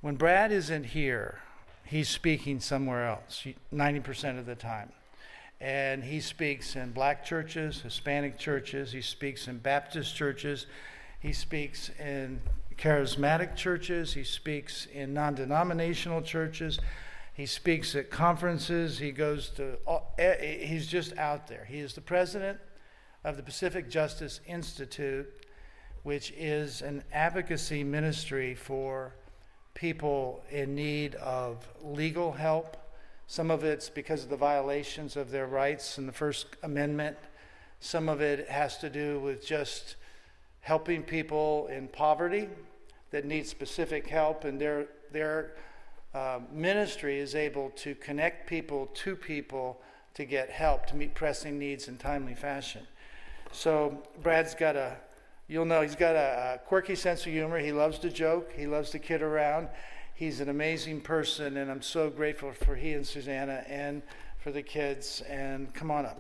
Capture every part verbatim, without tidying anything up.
When Brad isn't here, he's speaking somewhere else ninety percent of the time. And he speaks in black churches, Hispanic churches, he speaks in Baptist churches, he speaks in charismatic churches, he speaks in non-denominational churches, he speaks at conferences, he goes to, he's just out there. He is the president of the Pacific Justice Institute, which is an advocacy ministry for people in need of legal help. Some of it's because of the violations of their rights in the First Amendment. Some of it has to do with just helping people in poverty that need specific help, and their their uh, ministry is able to connect people to people to get help, to meet pressing needs in timely fashion. So Brad's got a, you'll know, he's got a, a quirky sense of humor. He loves to joke. He loves to kid around. He's an amazing person, and I'm so grateful for he and Susanna and for the kids. And come on up.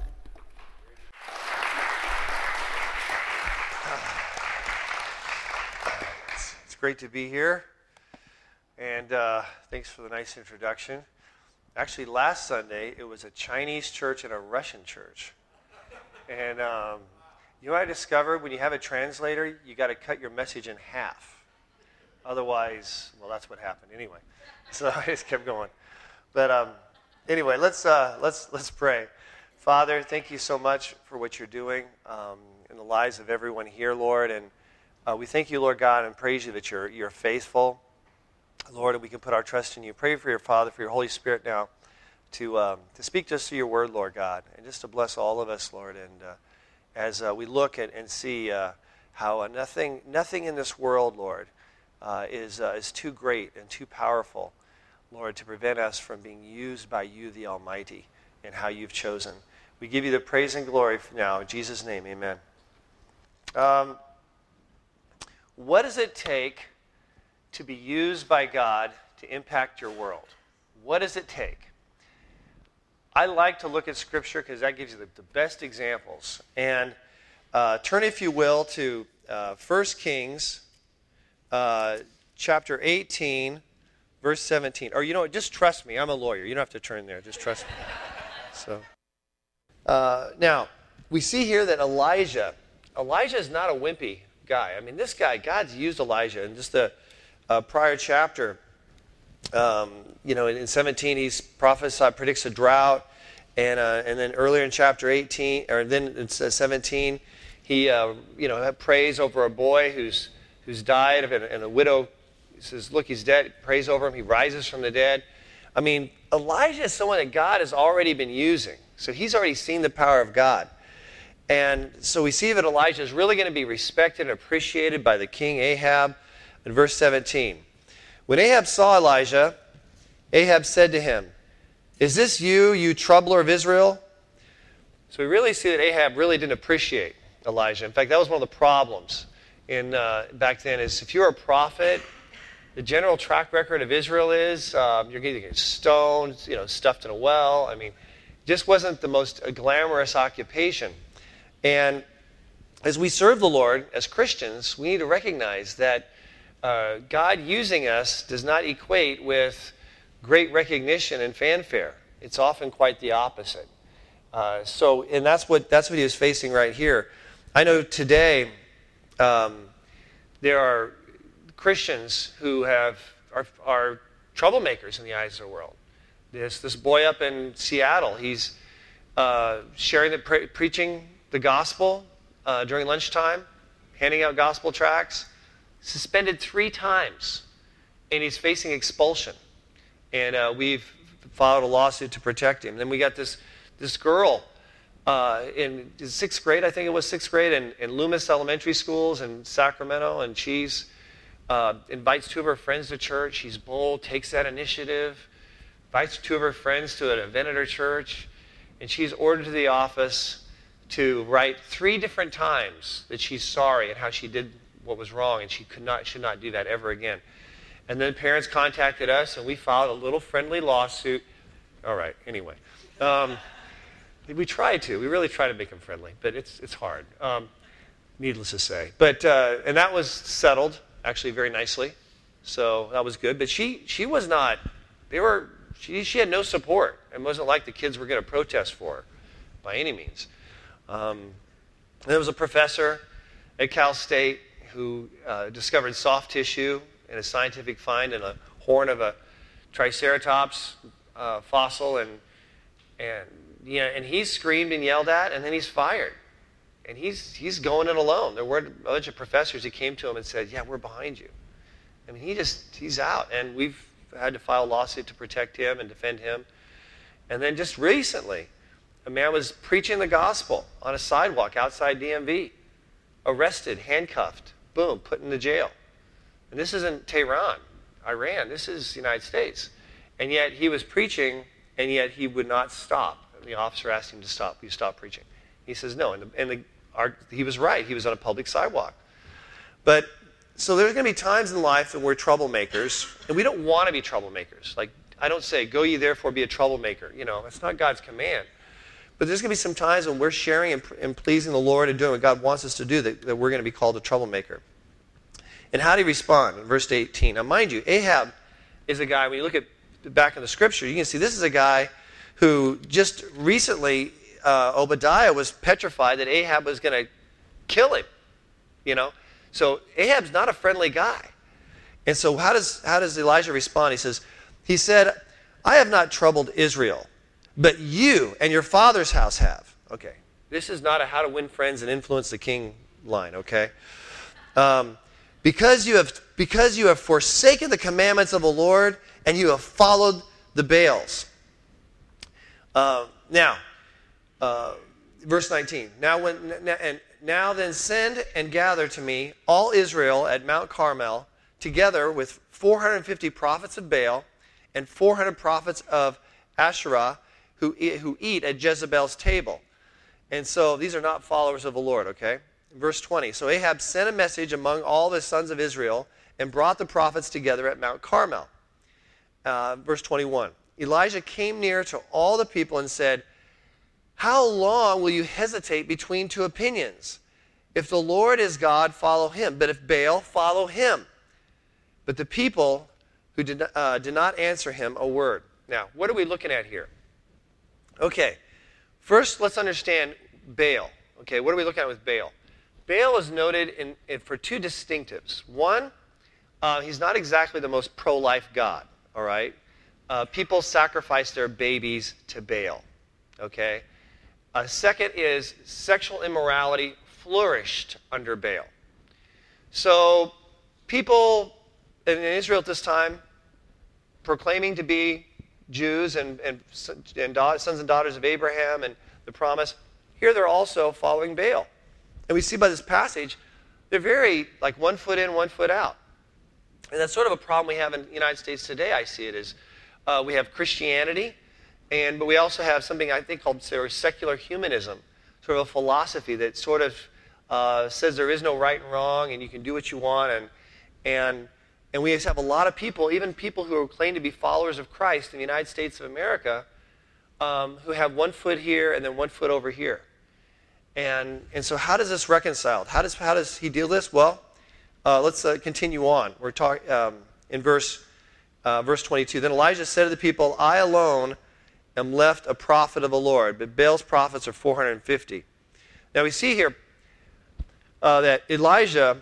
It's, it's great to be here, and uh, thanks for the nice introduction. Actually, last Sunday, it was a Chinese church and a Russian church. And um, you know what I discovered? When you have a translator, you got to cut your message in half. Otherwise, well, that's what happened anyway. So I just kept going. But um, anyway, let's uh, let's let's pray. Father, thank you so much for what you're doing um, in the lives of everyone here, Lord. And uh, we thank you, Lord God, and praise you that you're you're faithful, Lord, and we can put our trust in you. Pray for your Father, for your Holy Spirit now, to um, to speak to us through your word, Lord God, and just to bless all of us, Lord. And uh, as uh, we look at and see uh, how uh, nothing nothing in this world, Lord, Uh, is uh, is too great and too powerful, Lord, to prevent us from being used by you, the Almighty, and how you've chosen. We give you the praise and glory now. In Jesus' name, amen. Um, what does it take to be used by God to impact your world? What does it take? I like to look at Scripture because that gives you the, the best examples. And uh, turn, if you will, to uh, First Kings Uh, chapter eighteen, verse seventeen. Or you know what, just trust me. I'm a lawyer. You don't have to turn there. Just trust me. So, uh, now, we see here that Elijah, Elijah is not a wimpy guy. I mean, this guy, God's used Elijah. In just the uh, prior chapter, um, you know, in, in seventeen, he's prophesied, predicts a drought. And uh, and then earlier in chapter eighteen, or then in seventeen, he, uh, you know, prays over a boy who's who's died, and, and a widow says, look, he's dead, prays over him, he rises from the dead. I mean, Elijah is someone that God has already been using. So he's already seen the power of God. And so we see that Elijah is really going to be respected and appreciated by the king Ahab. In verse seventeen, when Ahab saw Elijah, Ahab said to him, is this you, you troubler of Israel? So we really see that Ahab really didn't appreciate Elijah. In fact, that was one of the problems in uh, back then, is if you're a prophet, the general track record of Israel is um, you're going to get stoned, you know, stuffed in a well. I mean, it just wasn't the most uh, glamorous occupation. And as we serve the Lord as Christians, we need to recognize that uh, God using us does not equate with great recognition and fanfare. It's often quite the opposite. Uh, so, and that's what that's what he was facing right here. I know today, Um, there are Christians who have are, are troublemakers in the eyes of the world. This this boy up in Seattle, he's uh, sharing the pre- preaching the gospel uh, during lunchtime, handing out gospel tracts, suspended three times, and he's facing expulsion. And uh, we've filed a lawsuit to protect him. Then we got this this girl. Uh, in sixth grade, I think it was sixth grade, in, in Loomis Elementary Schools in Sacramento, and she's uh, invites two of her friends to church. She's bold, takes that initiative, invites two of her friends to an event at her church, and she's ordered to the office to write three different times that she's sorry and how she did what was wrong, and she could not should not do that ever again. And then parents contacted us, and we filed a little friendly lawsuit. All right, anyway. Um, We try to. We really try to make them friendly, but it's it's hard, um, needless to say. But uh, and that was settled, actually, very nicely. So that was good. But she she was not, they were, she, she had no support. It wasn't like the kids were going to protest for her by any means. Um, there was a professor at Cal State who uh, discovered soft tissue in a scientific find in a horn of a Triceratops uh, fossil, and and you know, and he's screamed and yelled at, and then he's fired, and he's he's going it alone. There were a bunch of professors who came to him and said, "Yeah, we're behind you." I mean, he just he's out, and we've had to file a lawsuit to protect him and defend him. And then just recently, a man was preaching the gospel on a sidewalk outside D M V, arrested, handcuffed, boom, put into jail. And this isn't Tehran, Iran. This is the United States. And yet he was preaching, and yet he would not stop. The officer asked him to stop. You stop preaching. He says no. And, the, and the, our, he was right. He was on a public sidewalk. But so there's going to be times in life that we're troublemakers, and we don't want to be troublemakers. Like, I don't say, go ye therefore be a troublemaker. You know, that's not God's command. But there's going to be some times when we're sharing and, and pleasing the Lord and doing what God wants us to do that, that we're going to be called a troublemaker. And how do he respond? In verse eighteen. Now, mind you, Ahab is a guy, when you look at back in the scripture, you can see this is a guy who just recently, uh, Obadiah was petrified that Ahab was going to kill him. You know? So Ahab's not a friendly guy. And so how does how does Elijah respond? He says, he said, I have not troubled Israel, but you and your father's house have. Okay. This is not a how to win friends and influence the king line, okay? Um, because you have because you have forsaken the commandments of the Lord and you have followed the Baals. Uh, now, uh, verse nineteen. Now when and Now then send and gather to me all Israel at Mount Carmel, together with four hundred fifty prophets of Baal and four hundred prophets of Asherah who eat, who eat at Jezebel's table. And so these are not followers of the Lord, okay? Verse twenty. So Ahab sent a message among all the sons of Israel and brought the prophets together at Mount Carmel. Uh, verse twenty-one. Elijah came near to all the people and said, how long will you hesitate between two opinions? If the Lord is God, follow him. But if Baal, follow him. But the people who did not, uh, did not answer him a word. Now, what are we looking at here? Okay, first let's understand Baal. Okay, what are we looking at with Baal? Baal is noted in, in, for two distinctives. One, uh, he's not exactly the most pro-life god, all right? Uh, people sacrifice their babies to Baal, okay? Uh, second is sexual immorality flourished under Baal. So people in Israel at this time, proclaiming to be Jews and, and, and da- sons and daughters of Abraham and the promise, here they're also following Baal. And we see by this passage, they're very like one foot in, one foot out. And that's sort of a problem we have in the United States today, I see it, is uh, we have Christianity, And, but we also have something I think called secular humanism, sort of a philosophy that sort of uh, says there is no right and wrong and you can do what you want. And, and, and we have a lot of people, even people who claim to be followers of Christ in the United States of America, um, who have one foot here and then one foot over here. And, and so how does this reconcile? How does, how does he deal with this? Well, uh, let's uh, continue on. We're talking um, in verse, uh, verse twenty-two. Then Elijah said to the people, I alone am left a prophet of the Lord, but Baal's prophets are four hundred fifty. Now we see here uh, that Elijah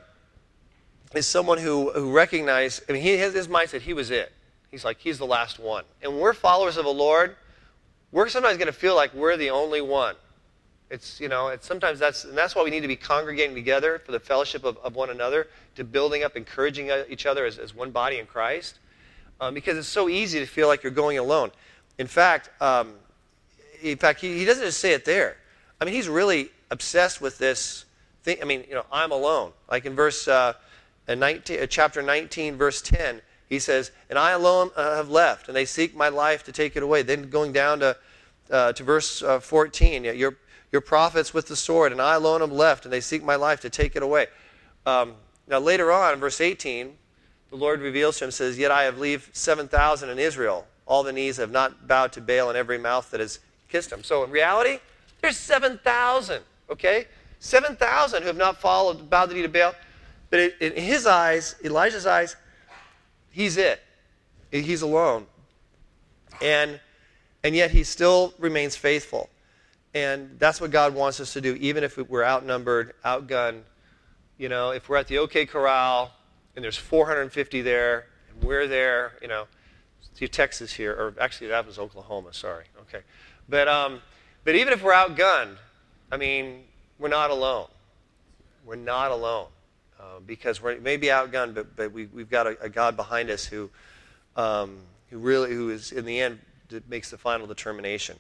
is someone who, who recognized, I mean, he has his mindset, he was it. He's like, he's the last one. And when we're followers of the Lord, we're sometimes going to feel like we're the only one. It's, you know, it's sometimes that's, and that's why we need to be congregating together for the fellowship of, of one another, to building up, encouraging each other as, as one body in Christ. Um, because it's so easy to feel like you're going alone. In fact, um, in fact, he, he doesn't just say it there. I mean, he's really obsessed with this thing. I mean, you know, I'm alone. Like in verse uh, nineteen, uh, chapter nineteen, verse ten, he says, "And I alone uh, have left, and they seek my life to take it away." Then going down to uh, to verse uh, fourteen, your your prophets with the sword, and I alone am left, and they seek my life to take it away. Um, now later on, in verse eighteen, the Lord reveals to him, says, "Yet I have leave seven thousand in Israel. All the knees have not bowed to Baal, and every mouth that has kissed him." So in reality, there's seven thousand, okay? seven thousand who have not followed, bowed the knee to Baal. But in his eyes, Elijah's eyes, he's it. He's alone. And and yet he still remains faithful. And that's what God wants us to do, even if we're outnumbered, outgunned. You know, if we're at the OK Corral and there's four hundred fifty there, and we're there, you know, see Texas here, or actually that was Oklahoma, sorry. Okay. But um, but even if we're outgunned, I mean, we're not alone. We're not alone. Uh, because we may be outgunned, but, but we, we've got a, a God behind us who, um, who really, who is in the end makes the final determination.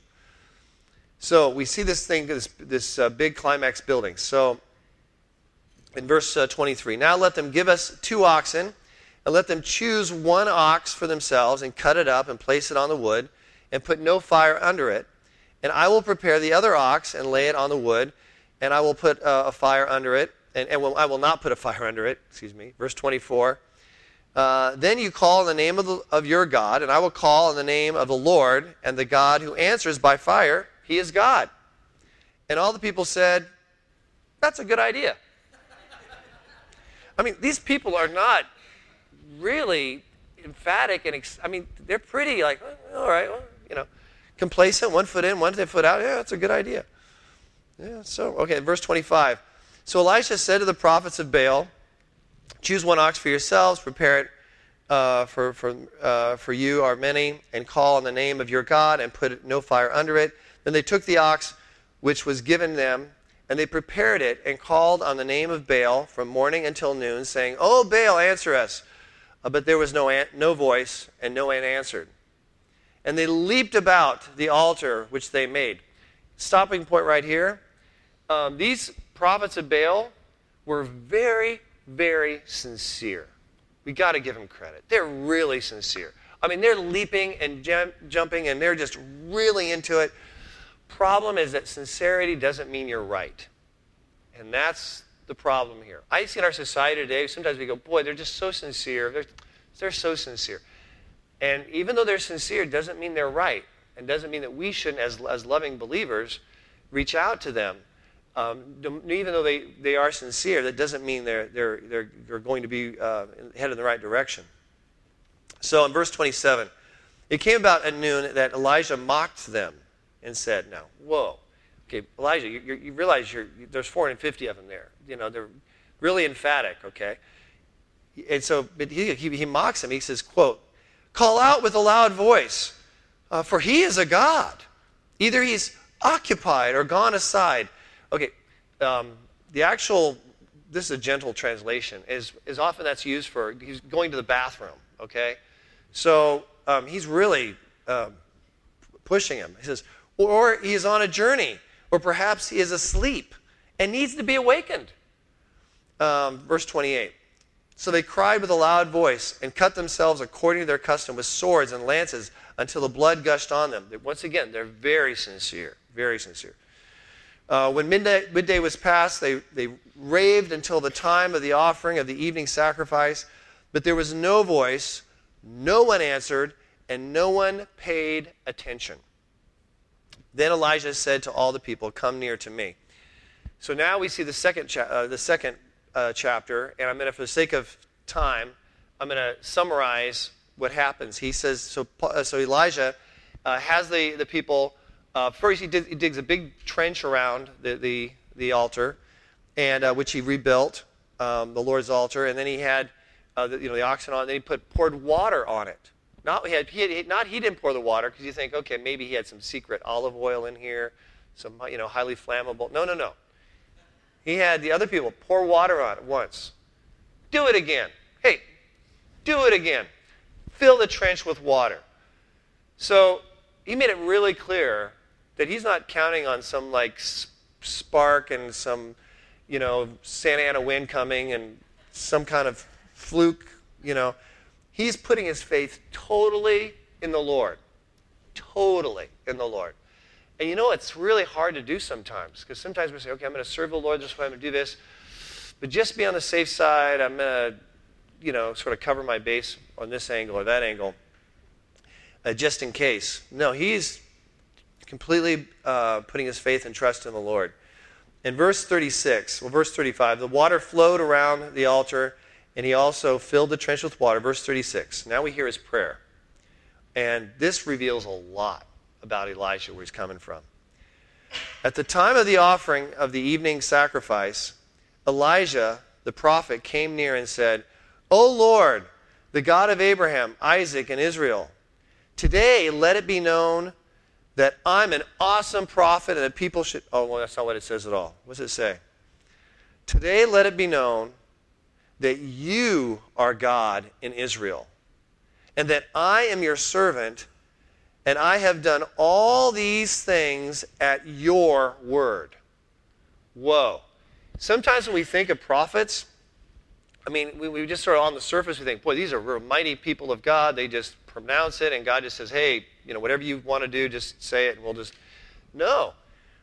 So we see this thing, this this uh, big climax building. So in verse uh, twenty-three, now let them give us two oxen, and let them choose one ox for themselves, and cut it up and place it on the wood, and put no fire under it. And I will prepare the other ox and lay it on the wood, and I will put uh, a fire under it. And, and will, I will not put a fire under it. Excuse me. Verse twenty-four. Uh, then you call in the name of, the, of your God, and I will call in the name of the Lord, and the God who answers by fire, he is God. And all the people said, that's a good idea. I mean, these people are not really emphatic, and ex- I mean, they're pretty like, oh, all right, well, you know, complacent, one foot in, one foot out. Yeah, that's a good idea. Yeah. So okay, verse twenty-five. So Elisha said to the prophets of Baal, choose one ox for yourselves, prepare it uh, for, for, uh, for you are many, and call on the name of your God, and put no fire under it. Then they took the ox which was given them, and they prepared it, and called on the name of Baal from morning until noon, saying, "O Baal, answer us." Uh, but there was no, an- no voice, and no one answered. And they leaped about the altar which they made. Stopping point right here. Um, these prophets of Baal were very, very sincere. We got to give them credit. They're really sincere. I mean, they're leaping and jump, jumping, and they're just really into it. Problem is that sincerity doesn't mean you're right. And that's the problem here. I see in our society today, sometimes we go, boy, they're just so sincere. They're, they're so sincere. And even though they're sincere, doesn't mean they're right. And doesn't mean that we shouldn't, as, as loving believers, reach out to them. Um, even though they, they are sincere, that doesn't mean they're, they're, they're, they're going to be uh, headed in the right direction. So in verse twenty-seven, it came about at noon that Elijah mocked them and said, now, whoa, okay, Elijah, you, you, you realize you're, there's four hundred fifty of them there. You know, they're really emphatic, okay? And so but he, he, he mocks him. He says, quote, call out with a loud voice, uh, for he is a God. Either he's occupied or gone aside. Okay, um, the actual, this is a gentle translation, is, is often that's used for, he's going to the bathroom, okay? So um, he's really uh, pushing him. He says, or he is on a journey, or perhaps he is asleep and needs to be awakened. Um, verse twenty-eight. So they cried with a loud voice and cut themselves according to their custom with swords and lances until the blood gushed on them. Once again, they're very sincere, very sincere. Uh, when midday, midday was past, they, they raved until the time of the offering of the evening sacrifice, but there was no voice, no one answered, and no one paid attention. Then Elijah said to all the people, come near to me. So now we see the second, cha- uh, the second uh, chapter, and I'm going to, for the sake of time, I'm going to summarize what happens. He says, so, uh, so Elijah uh, has the, the people. Uh, first, he, did, he digs a big trench around the, the, the altar, and uh, which he rebuilt, um, the Lord's altar, and then he had uh, the, you know, the oxen on it, and then he put, poured water on it. Not he, had, he, had, not, he didn't pour the water, because you think, okay, maybe he had some secret olive oil in here, some you know highly flammable. No, no, no. He had the other people pour water on it once. Do it again. Hey, do it again. Fill the trench with water. So he made it really clear that he's not counting on some like spark and some, you know, Santa Ana wind coming and some kind of fluke, you know. He's putting his faith totally in the Lord. Totally in the Lord. And you know, it's really hard to do sometimes, because sometimes we say, okay, I'm going to serve the Lord this way, I'm going to do this. But just be on the safe side, I'm going to, you know, sort of cover my base on this angle or that angle, uh, just in case. No, he's completely uh, putting his faith and trust in the Lord. In verse thirty-six, well, verse thirty-five, the water flowed around the altar and he also filled the trench with water. Verse thirty-six. Now we hear his prayer. And this reveals a lot about Elijah, where he's coming from. At the time of the offering of the evening sacrifice, Elijah, the prophet, came near and said, O Lord, the God of Abraham, Isaac, and Israel, today let it be known that I'm an awesome prophet and that people should... Oh, well, that's not what it says at all. What does it say? Today let it be known that you are God in Israel, and that I am your servant, and I have done all these things at your word. Whoa. Sometimes when we think of prophets, I mean, we, we just sort of on the surface, we think, boy, these are real mighty people of God. They just pronounce it, and God just says, hey, you know, whatever you want to do, just say it, and we'll just... No.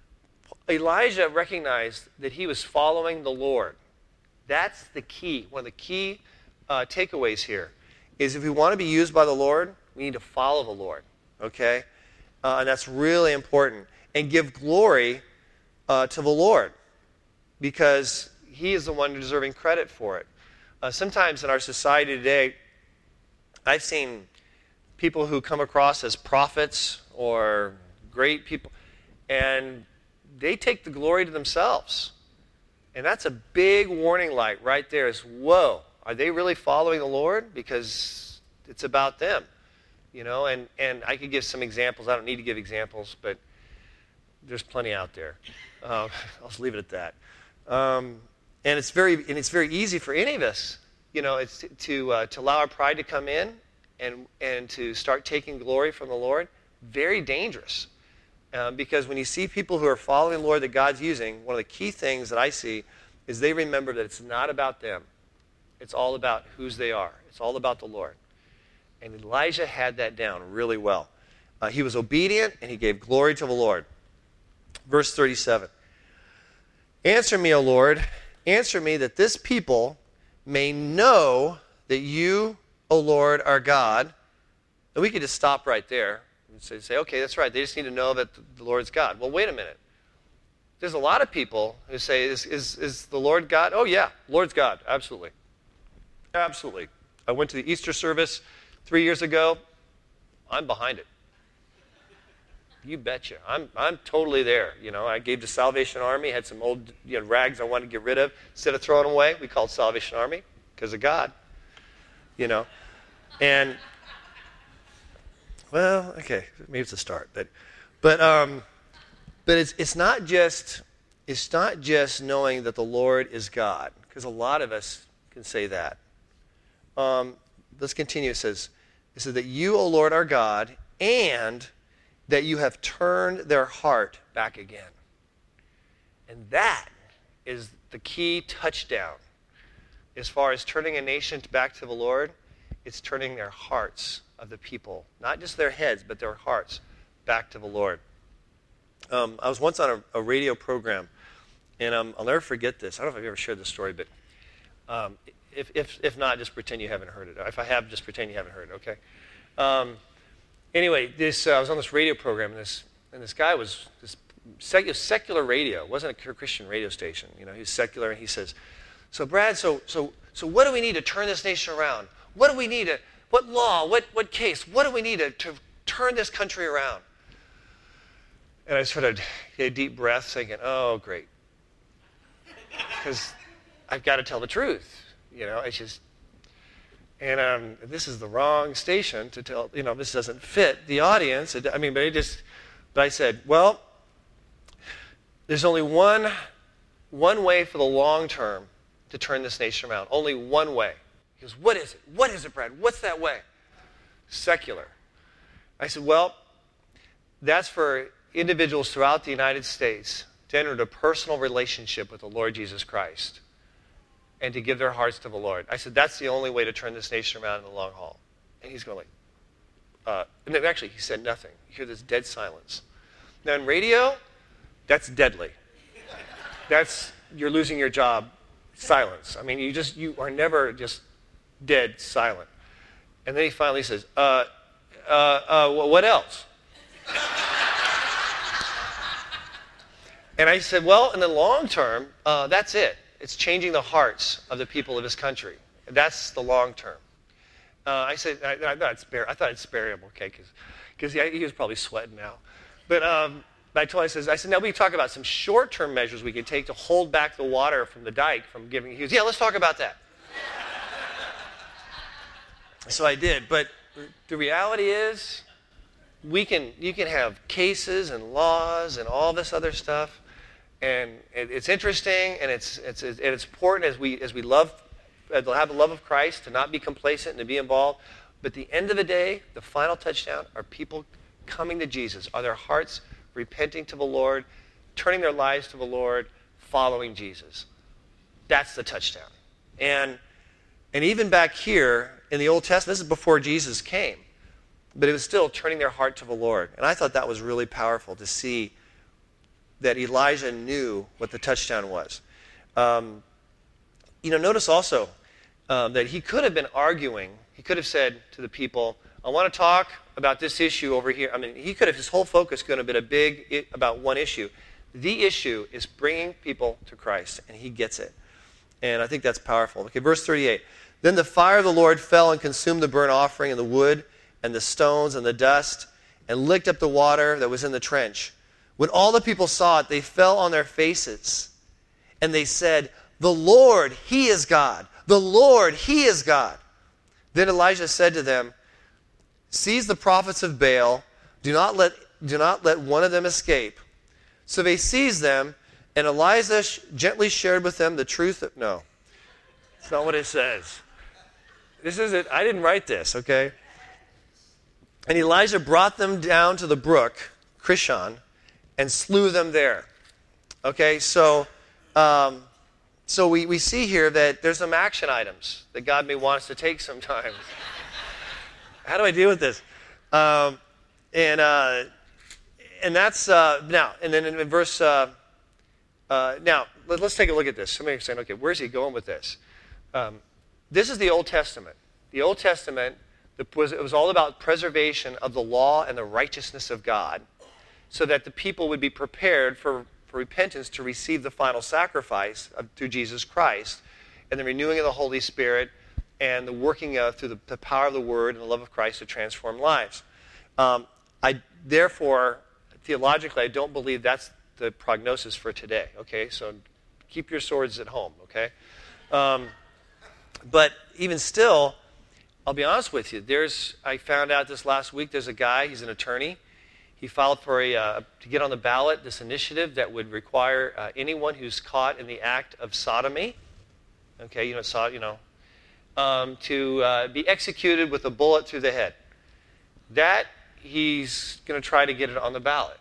Elijah recognized that he was following the Lord. That's the key. One of the key uh, takeaways here is if we want to be used by the Lord, we need to follow the Lord, okay? Uh, and that's really important. And give glory uh, to the Lord, because he is the one deserving credit for it. Uh, sometimes in our society today, I've seen people who come across as prophets or great people, and they take the glory to themselves. And that's a big warning light right there is, whoa, are they really following the Lord? Because it's about them, you know, and, and I could give some examples. I don't need to give examples, but there's plenty out there. Uh, I'll just leave it at that. Um, and it's very and it's very easy for any of us, you know, it's to to, uh, to allow our pride to come in and and to start taking glory from the Lord. Very dangerous. Uh, because when you see people who are following the Lord that God's using, one of the key things that I see is they remember that it's not about them. It's all about whose they are. It's all about the Lord. And Elijah had that down really well. Uh, he was obedient, and he gave glory to the Lord. Verse thirty-seven. Answer me, O Lord. Answer me that this people may know that you, O Lord, are God. And we could just stop right there. So say, okay, that's right. They just need to know that the Lord's God. Well, wait a minute. There's a lot of people who say, is, is, is the Lord God? Oh, yeah, Lord's God. Absolutely. Absolutely. I went to the Easter service three years ago. I'm behind it. You betcha. I'm, I'm totally there. You know, I gave to Salvation Army, had some old you know, rags I wanted to get rid of. Instead of throwing them away, we called Salvation Army because of God. You know. And... Well, okay, maybe it's a start, but, but, um, but it's it's not just it's not just knowing that the Lord is God, because a lot of us can say that. Um, let's continue. It says, it says that you, O Lord, are God, and that you have turned their heart back again, and that is the key touchdown as far as turning a nation back to the Lord. It's turning their hearts of the people, not just their heads, but their hearts back to the Lord. Um, I was once on a, a radio program, and um, I'll never forget this. I don't know if I've ever shared this story, but um, if, if if not, just pretend you haven't heard it. If I have, just pretend you haven't heard it, okay? Um, anyway, this uh, I was on this radio program, and this and this guy was this secular, secular radio. It wasn't a Christian radio station. You know, he was secular, and he says, "So Brad, so so so what do we need to turn this nation around? What do we need to What law, what, what case, what do we need to, to turn this country around?" And I sort of get a deep breath thinking, oh, great. Because I've got to tell the truth. You know, it's just, and um, this is the wrong station to tell, you know, this doesn't fit the audience. It, I mean, but it just, but I said, well, there's only one, one way for the long term to turn this nation around. Only one way. He goes, what is it? What is it, Brad? What's that way? Secular. I said, well, that's for individuals throughout the United States to enter into a personal relationship with the Lord Jesus Christ and to give their hearts to the Lord. I said, that's the only way to turn this nation around in the long haul. And he's going like, uh, and then actually he said nothing. You hear this dead silence. Now in radio, that's deadly. That's, you're losing your job. Silence. I mean, you just, you are never just dead silent. And then he finally says, uh, uh, uh, what else? And I said, well, in the long term, uh, that's it. It's changing the hearts of the people of this country. That's the long term. Uh, I said, I, I thought I'd spare, I thought I'd spare him, okay, because he, he was probably sweating now. But, um, but I told him, I, says, I said, now we talk about some short-term measures we can take to hold back the water from the dike from giving. He goes, yeah, let's talk about that. So I did, but the reality is, we can you can have cases and laws and all this other stuff, and it, it's interesting and it's it's and it's important as we as we love have the love of Christ to not be complacent and to be involved. But at the end of the day, the final touchdown are people coming to Jesus. Are their hearts repenting to the Lord, turning their lives to the Lord, following Jesus? That's the touchdown. And and even back here in the Old Testament, this is before Jesus came, but it was still turning their heart to the Lord. And I thought that was really powerful to see that Elijah knew what the touchdown was. Um, you know, notice also um, that he could have been arguing. He could have said to the people, I want to talk about this issue over here. I mean, he could have, his whole focus could have been a big, it, about one issue. The issue is bringing people to Christ, and he gets it. And I think that's powerful. Okay, verse thirty-eight. Then the fire of the Lord fell and consumed the burnt offering and the wood and the stones and the dust and licked up the water that was in the trench. When all the people saw it, they fell on their faces. And they said, the Lord, he is God. The Lord, he is God. Then Elijah said to them, seize the prophets of Baal. Do not let, do not let one of them escape. So they seized them, and Elijah gently shared with them the truth of... No, that's not what it says. This isn't... I didn't write this, okay? And Elijah brought them down to the brook, Kishon, and slew them there. Okay, so um, so we, we see here that there's some action items that God may want us to take sometimes. How do I deal with this? Um, and uh, and that's uh, now. And then in verse uh, uh, now, let, let's take a look at this. Somebody saying, okay, where's he going with this? Um, this is the Old Testament. The Old Testament it was, it was all about preservation of the law and the righteousness of God, so that the people would be prepared for, for repentance to receive the final sacrifice of, through Jesus Christ, and the renewing of the Holy Spirit, and the working of, through the, the power of the Word and the love of Christ to transform lives. Um, I therefore, theologically, I don't believe that's the prognosis for today. Okay, so keep your swords at home. Okay, um, but even still, I'll be honest with you. There's I found out this last week. There's a guy. He's an attorney. He filed for a uh, to get on the ballot this initiative that would require uh, anyone who's caught in the act of sodomy. Okay, you know, so, you know. Um, to uh, be executed with a bullet through the head. That, he's going to try to get it on the ballot.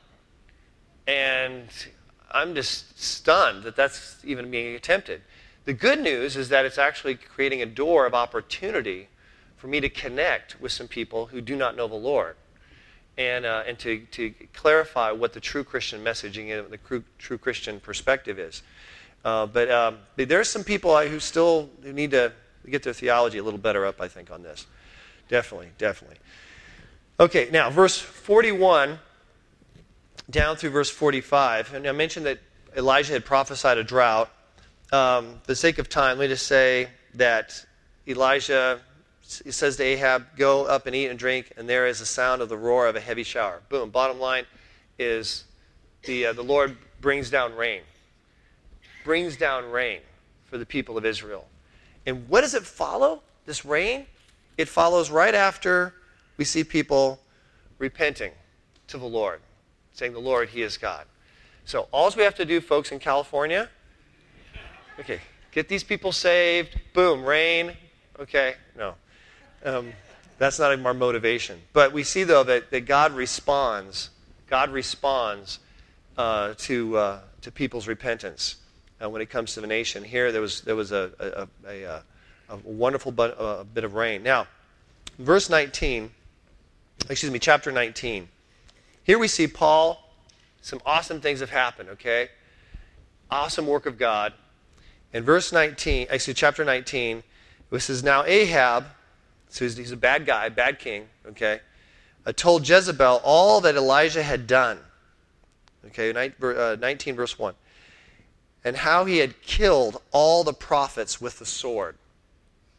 And I'm just stunned that that's even being attempted. The good news is that it's actually creating a door of opportunity for me to connect with some people who do not know the Lord, and uh, and to, to clarify what the true Christian messaging and the true, true Christian perspective is. Uh, but um, there's some people who still who need to get their theology a little better up, I think, on this. Definitely, definitely. Okay, now, verse forty-one down through verse forty-five. And I mentioned that Elijah had prophesied a drought. Um, for the sake of time, let me just say that Elijah he says to Ahab, go up and eat and drink, and there is a sound of the roar of a heavy shower. Boom. Bottom line is the, uh, the Lord brings down rain. Brings down rain for the people of Israel. And what does it follow, this rain? It follows right after we see people repenting to the Lord, saying, the Lord, he is God. So all we have to do, folks, in California, okay, get these people saved, boom, rain, okay, no. Um, that's not our motivation. But we see, though, that, that God responds, God responds uh, to, uh, to people's repentance. Uh, when it comes to the nation, here there was there was a a, a, a, a wonderful bu- uh, bit of rain. Now, verse nineteen, excuse me, chapter nineteen. Here we see Paul. Some awesome things have happened. Okay, awesome work of God. In verse nineteen, actually chapter nineteen, it says, now Ahab, so he's, he's a bad guy, bad king. Okay, uh, told Jezebel all that Elijah had done. Okay, nineteen verse one. And how he had killed all the prophets with the sword.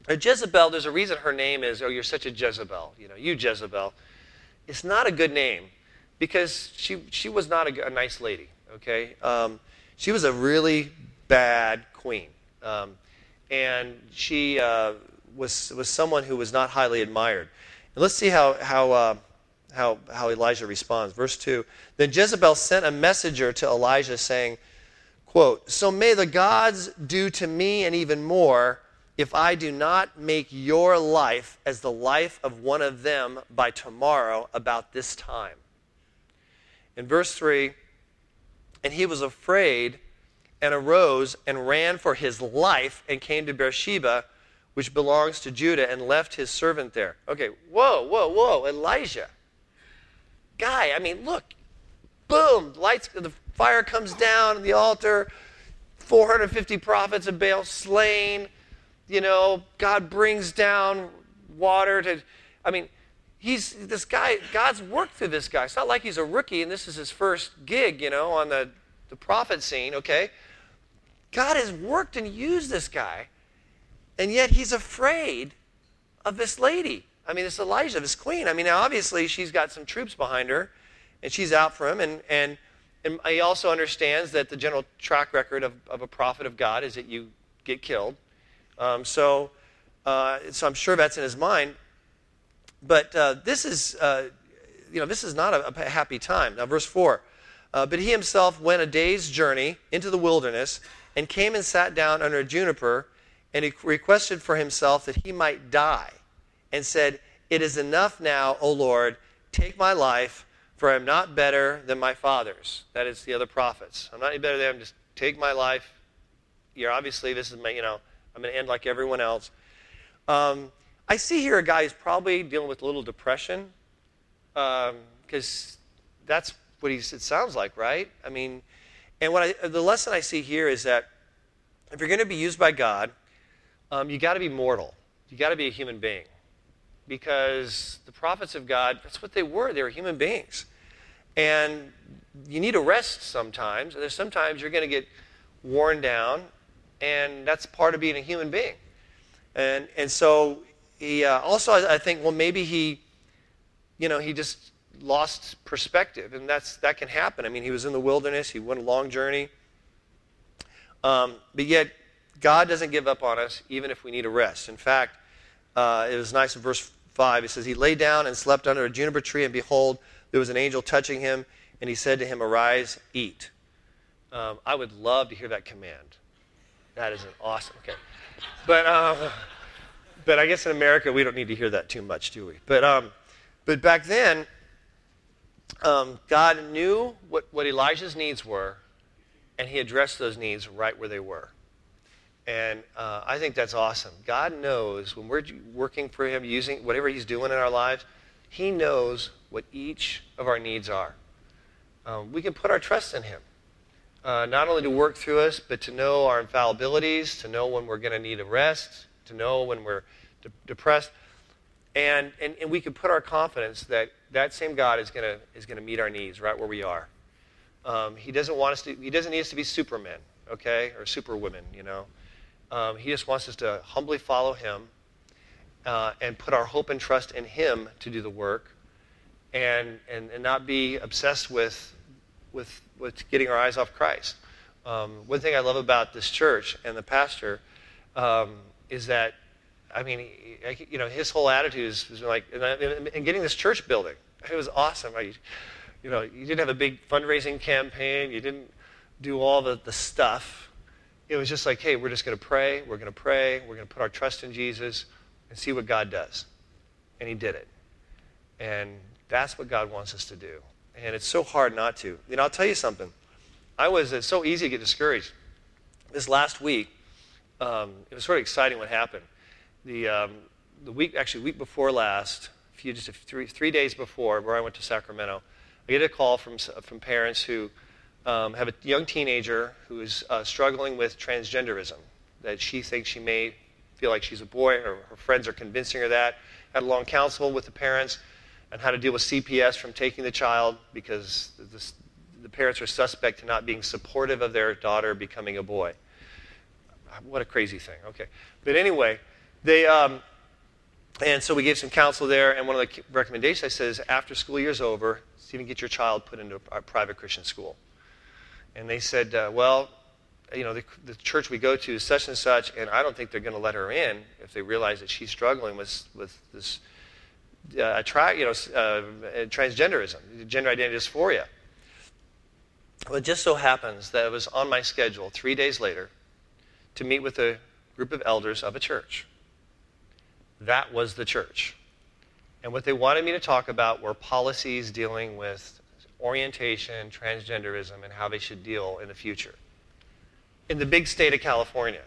A Jezebel, there's a reason her name is, oh, you're such a Jezebel. You know, you Jezebel. It's not a good name because she, she was not a, a nice lady, okay? Um, she was a really bad queen. Um, and she uh, was, was someone who was not highly admired. And let's see how, how, uh, how, how Elijah responds. Verse two, then Jezebel sent a messenger to Elijah saying, quote, so may the gods do to me and even more if I do not make your life as the life of one of them by tomorrow about this time. In verse three, and he was afraid and arose and ran for his life and came to Beersheba, which belongs to Judah, and left his servant there. Okay, whoa, whoa, whoa, Elijah. Guy, I mean, look, boom, lights, the fire comes down on the altar, four hundred fifty prophets of Baal slain. You know, God brings down water to, I mean, he's, this guy, God's worked through this guy. It's not like he's a rookie and this is his first gig, you know, on the, the prophet scene, okay? God has worked and used this guy, and yet he's afraid of this lady. I mean, this Elijah, this queen. I mean, now obviously she's got some troops behind her, and she's out for him, and, and, and he also understands that the general track record of, of a prophet of God is that you get killed. Um, so, uh, so I'm sure that's in his mind. But uh, this is, uh, you know, this is not a, a happy time. Now, verse four. Uh, but he himself went a day's journey into the wilderness and came and sat down under a juniper, and he requested for himself that he might die, and said, it is enough now, O Lord, take my life, for I am not better than my fathers. That is the other prophets. I'm not any better than them. Just take my life. You're obviously, this is my, you know, I'm going to end like everyone else. Um, I see here a guy who's probably dealing with a little depression, because um, that's what he's, it sounds like, right? I mean, and what I, the lesson I see here is that if you're going to be used by God, um, you got to be mortal. You got to be a human being, because the prophets of God, that's what they were. They were human beings, and you need a rest sometimes. And there's sometimes you're going to get worn down. And that's part of being a human being. And and so he uh, also, I, I think, well, maybe he, you know, he just lost perspective. And that's that can happen. I mean, he was in the wilderness. He went a long journey. Um, but yet, God doesn't give up on us, even if we need a rest. In fact, uh, it was nice in verse five. It says, he lay down and slept under a juniper tree, and behold, there was an angel touching him. And he said to him, arise, eat. Um, I would love to hear that command. That is an awesome, okay. But um, but I guess in America we don't need to hear that too much, do we? But um, but back then, um, God knew what, what Elijah's needs were, and he addressed those needs right where they were. And uh, I think that's awesome. God knows when we're working for him, using whatever he's doing in our lives, he knows what each of our needs are. Um, we can put our trust in him. Uh, not only to work through us, but to know our infallibilities, to know when we're going to need a rest, to know when we're de- depressed. And, and, and we can put our confidence that that same God is going to is going to meet our needs right where we are. Um, he doesn't want us to, he doesn't need us to be supermen, okay, or superwomen, you know. Um, he just wants us to humbly follow him uh, and put our hope and trust in him to do the work, and and, and not be obsessed with with with getting our eyes off Christ. Um, one thing I love about this church and the pastor um, is that, I mean, he, you know, his whole attitude is, is like, and, and getting this church building, it was awesome. I, you know, you didn't have a big fundraising campaign. You didn't do all the, the stuff. It was just like, hey, we're just going to pray. We're going to pray. We're going to put our trust in Jesus and see what God does. And he did it. And that's what God wants us to do. And it's so hard not to. You know, I'll tell you something. I was, it's so easy to get discouraged. This last week, um, it was sort of exciting what happened. The um, the week, actually week before last, a few, just a three, three days before, where I went to Sacramento, I get a call from from parents who um, have a young teenager who is uh, struggling with transgenderism, that she thinks she may feel like she's a boy, or her friends are convincing her that. Had a long counsel with the parents on how to deal with C P S from taking the child, because this, the parents are suspect to not being supportive of their daughter becoming a boy. What a crazy thing. Okay. But anyway, they, um, and so we gave some counsel there, and one of the recommendations I said is after school year's over, see if you can get your child put into a private Christian school. And they said, uh, well, you know, the, the church we go to is such and such, and I don't think they're going to let her in if they realize that she's struggling with with this, uh, tri- you know, uh, transgenderism, gender identity dysphoria. Well, it just so happens that it was on my schedule three days later to meet with a group of elders of a church. That was the church. And what they wanted me to talk about were policies dealing with orientation, transgenderism, and how they should deal in the future. In the big state of California.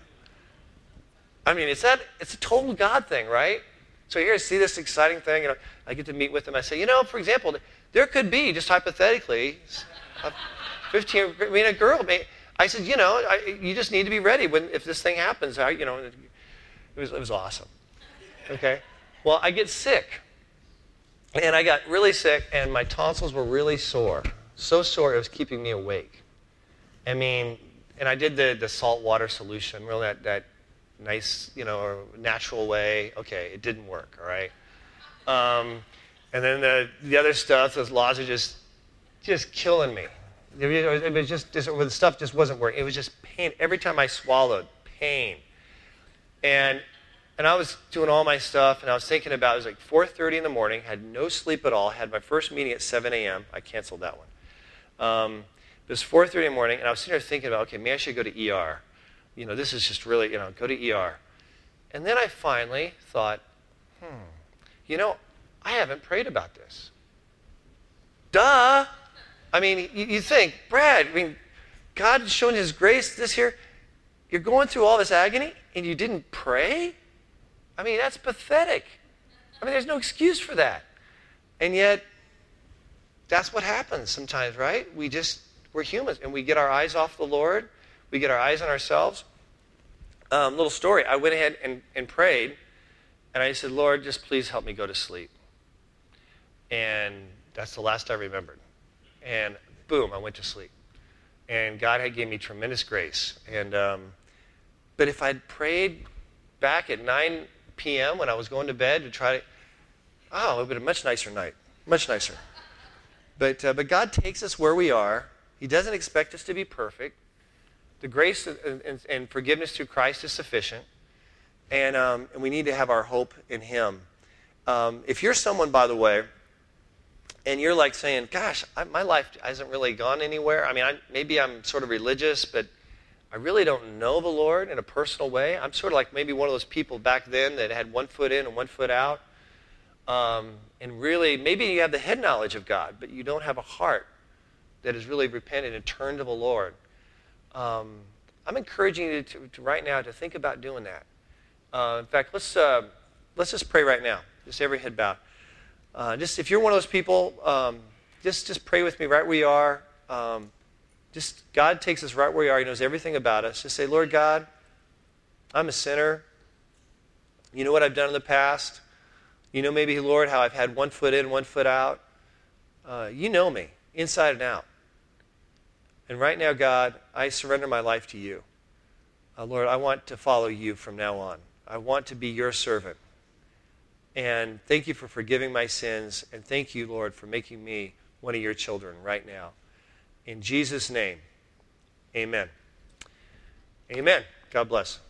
I mean, it's that it's a total God thing, right? So here I see this exciting thing, you know, I get to meet with them. I say, you know, for example, there could be, just hypothetically, a fifteen, I mean, a girl. I said, you know, I, you just need to be ready when if this thing happens. I, you know, it was it was awesome. Okay, well, I get sick, and I got really sick, and my tonsils were really sore, so sore it was keeping me awake. I mean. And I did the, the salt water solution, really that, that nice, you know, natural way. Okay, it didn't work, all right? Um, and then the, the other stuff, those lozenges, just killing me. It was just, just, the stuff just wasn't working. It was just pain. Every time I swallowed, pain. And and I was doing all my stuff, and I was thinking about, it was like four thirty in the morning, had no sleep at all, had my first meeting at seven a.m. I canceled that one. Um, It was four thirty in the morning, and I was sitting there thinking about, okay, maybe I should go to E R. You know, this is just really, you know, go to E R. And then I finally thought, hmm, you know, I haven't prayed about this. Duh! I mean, you, you think, Brad, I mean, God has shown His grace this year. You're going through all this agony, and you didn't pray? I mean, that's pathetic. I mean, there's no excuse for that. And yet, that's what happens sometimes, right? We just... We're humans, and we get our eyes off the Lord. We get our eyes on ourselves. Um, little story. I went ahead and, and prayed, and I said, Lord, just please help me go to sleep. And that's the last I remembered. And boom, I went to sleep. And God had gave me tremendous grace. And um, but if I'd prayed back at nine p.m. when I was going to bed to try to, oh, it would have been a much nicer night. Much nicer. But uh, but God takes us where we are. He doesn't expect us to be perfect. The grace and, and, and forgiveness through Christ is sufficient. And, um, and we need to have our hope in Him. Um, if you're someone, by the way, and you're like saying, gosh, I, my life hasn't really gone anywhere. I mean, I, maybe I'm sort of religious, but I really don't know the Lord in a personal way. I'm sort of like maybe one of those people back then that had one foot in and one foot out. Um, and really, maybe you have the head knowledge of God, but you don't have a heart that is really repentant and turned to the Lord. Um, I'm encouraging you to, to right now to think about doing that. Uh, in fact, let's uh, let's just pray right now. Just every head bowed. Uh, just if you're one of those people, um, just just pray with me right where you are. Um, just God takes us right where we are. He knows everything about us. Just say, Lord God, I'm a sinner. You know what I've done in the past. You know maybe, Lord, how I've had one foot in, one foot out. Uh, you know me, inside and out. And right now, God, I surrender my life to you. Uh, Lord, I want to follow you from now on. I want to be your servant. And thank you for forgiving my sins. And thank you, Lord, for making me one of your children right now. In Jesus' name, amen. Amen. God bless.